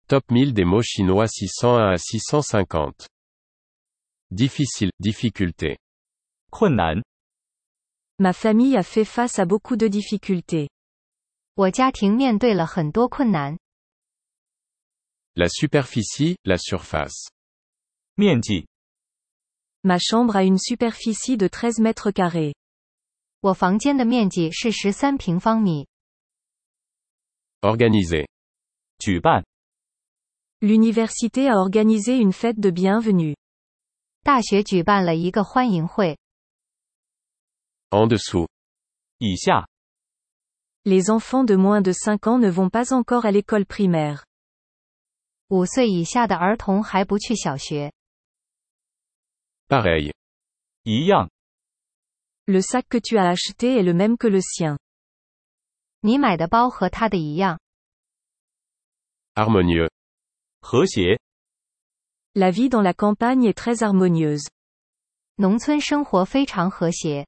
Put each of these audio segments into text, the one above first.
Top 1000 des mots chinois 601 à 650. Difficile, difficulté. 困难， Ma famille a fait face à beaucoup de difficultés. 我家庭面对了很多困难。 La superficie, la surface. 面积， Ma chambre a une superficie de 13 mètres carrés. 我房间的面积是13平方米。 Organiser. 举办， L'université a organisé une fête de bienvenue. 大学举办了一个欢迎会。 En dessous. 以下， Les enfants de moins de 5 ans ne vont pas encore à l'école primaire. 5岁以下的儿童还不去小学。 Pareil. 一样， Le sac que tu as acheté est le même que le sien. 你买的包和他的一样。 Harmonieux. 和谐， La vie dans la campagne est très harmonieuse. 农村生活非常和谐。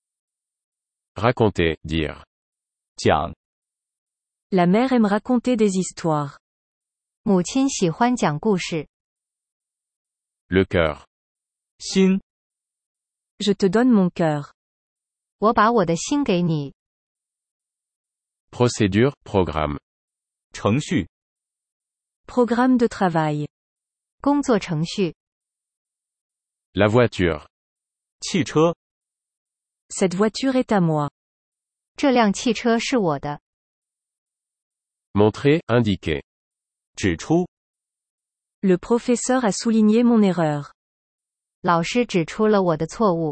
Raconter, dire. 讲， La mère aime raconter des histoires. 母亲喜欢讲故事。 Le cœur. 心， Je te donne mon cœur. 我把我的心给你。 Procédure, programme. 程序， Programme de travail. 工作程序。 La voiture. 汽车， Cette voiture est à moi. 这辆汽车是我的。 Montrer, indiquer. 指出， Le professeur a souligné mon erreur. 老师指出了我的错误。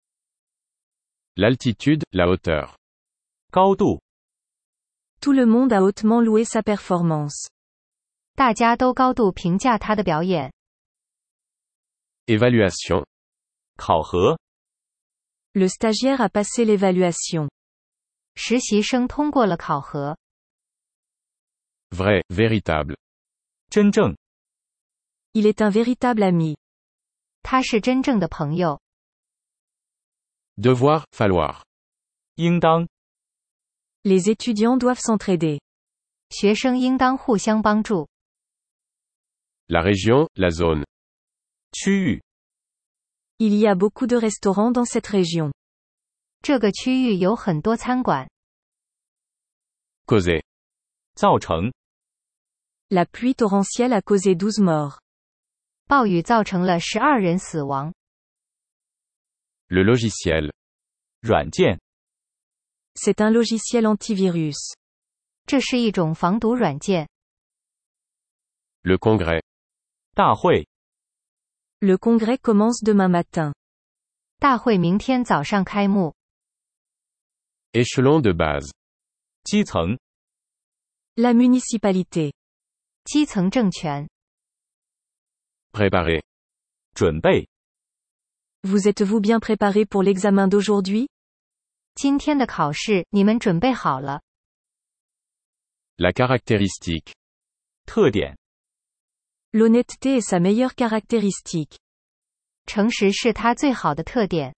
L'altitude, la hauteur. 高度， Tout le monde a hautement loué sa performance. 大家都高度评价他的表演。 Évaluation. 考核， Le stagiaire a passé l'évaluation. 实习生通过了考核。 Vrai, véritable. 真正， Il est un véritable ami. 他是真正的朋友。 Devoir, falloir. 应当， Les étudiants doivent s'entraider. 学生应当互相帮助。 La région, la zone. 区域， Il y a beaucoup de restaurants dans cette région. 这个区域有很多餐馆。 Causer. 造成， La pluie torrentielle a causé 12 morts. 暴雨造成了12人死亡。 Le logiciel. 软件， C'est un logiciel antivirus. 这是一种防毒软件。 Le congrès. 大会， Le congrès commence demain matin. 大会明天早上开幕。 Échelon de base. 基层， La municipalité. 基层政权。 Préparer. 准备， Vous êtes-vous bien préparé pour l'examen d'aujourd'hui? 今天的考试你们准备好了。 La caractéristique. 特点， L'honnêteté est sa meilleure caractéristique. 诚实是他最好的特点。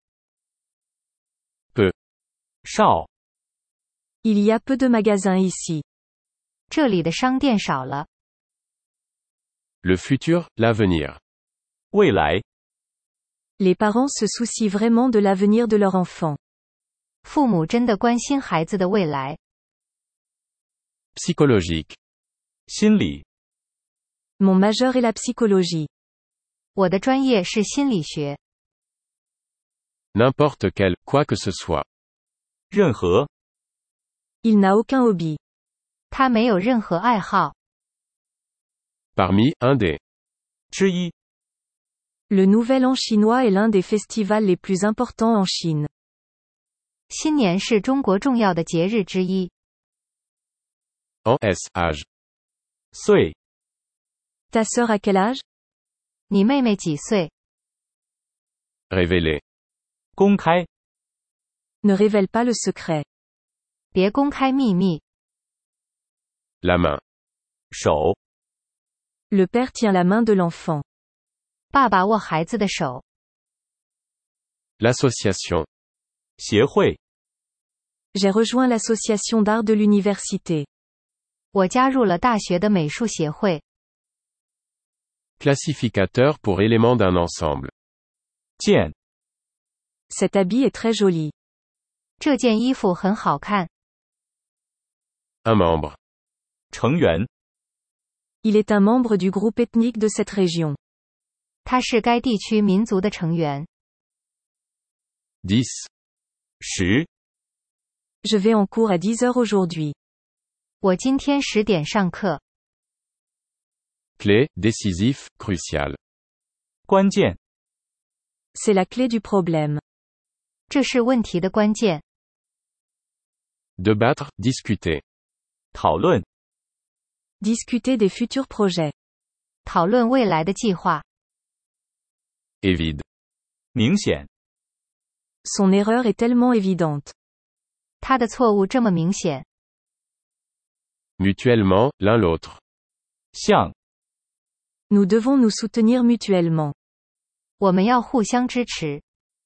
少， Il y a peu de magasins ici. 这里的商店少了。 Le futur, l'avenir. 未来， Les parents se soucient vraiment de l'avenir de leur enfant. 父母真的关心孩子的未来。 Psychologique. 心理， Mon majeur est la psychologie. 我的专业是心理学。 N'importe quel, quoi que ce soit. 任何， Il n'a aucun hobby. 他没有任何爱好。 Parmi, un des. 之一， Le Nouvel An chinois est l'un des festivals les plus importants en Chine. 新年是中国重要的节日之一。 En S, âge. 岁， Ta sœur a quel âge? 你妹妹几岁？ Révéler. 公开， Ne révèle pas le secret. 别公开秘密。 La main. 手， Le père tient la main de l'enfant. 爸爸握孩子的手。 L'association. 协会， J'ai rejoint l'association d'art de l'université. 我加入了大学的美术协会。 Classificateur pour éléments d'un ensemble. 件、 Cet habit est très joli. 这件衣服很好看。 Un membre. 成员、 Il est un membre du groupe ethnique de cette région. 他是该地区民族的成员。 10. 10、 Je vais en cours à 10 heures aujourd'hui. 我今天10点上课。 Clé, décisif, crucial. 关键、 C'est la clé du problème. 这是问题的关键。 Débattre, discuter. 讨论、 Discuter des futurs projets. 讨论未来的计划。 Évide. 明显、 Son erreur est tellement évidente. 他的错误这么明显。 Mutuellement, l'un l'autre. 像、 Nous devons nous soutenir mutuellement. 我们要互相支持。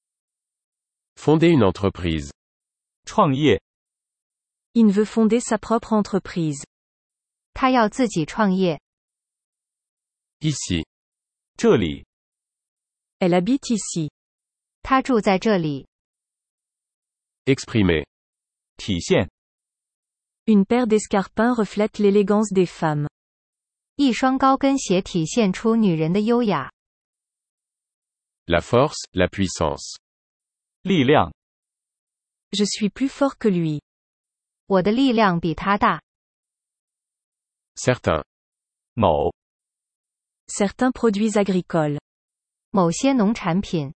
Fonder une entreprise. 创业、 Il veut fonder sa propre entreprise. 他要自己创业。 Ici. 这里、 Elle habite ici. 他住在这里。 Exprimer. 体现、 Une paire d'escarpins reflète l'élégance des femmes. 一双高跟鞋体现出女人的优雅。 La force, la puissance. 力量、 Je suis plus fort que lui. 我的力量比他大。 Certain. 某、 Certains produits agricoles. 某些农产品。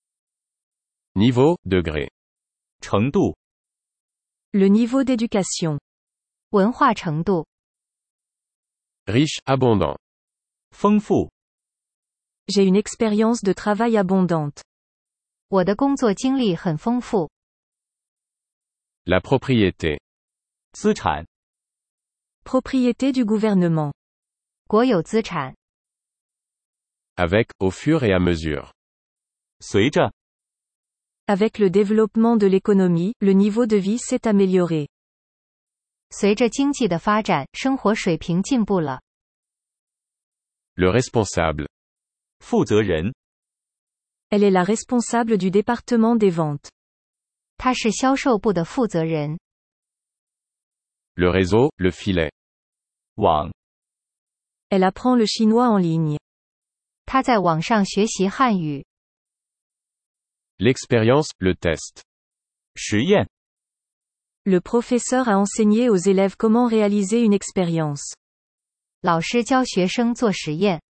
Niveau, degré. 程度、 Le niveau d'éducation. 文化程度。 Riche, abondant. 丰富、 J'ai une expérience de travail abondante. 我的工作经历很丰富。 La propriété. 资产、 Propriété du gouvernement. 国有资产。 Avec, au fur et à mesure. 随着、 Avec le développement de l'économie, le niveau de vie s'est amélioré. 随着经济的发展，生活水平进步了。 Le responsable. 负责人、 Elle est la responsable du département des ventes. 他是销售部的负责人。 Le réseau, le filet. 网、 Elle apprend le chinois en ligne. 他在网上学习汉语。 L'expérience, le test. 实验、 Le professeur a enseigné aux élèves comment réaliser une expérience. 老师教学生做实验。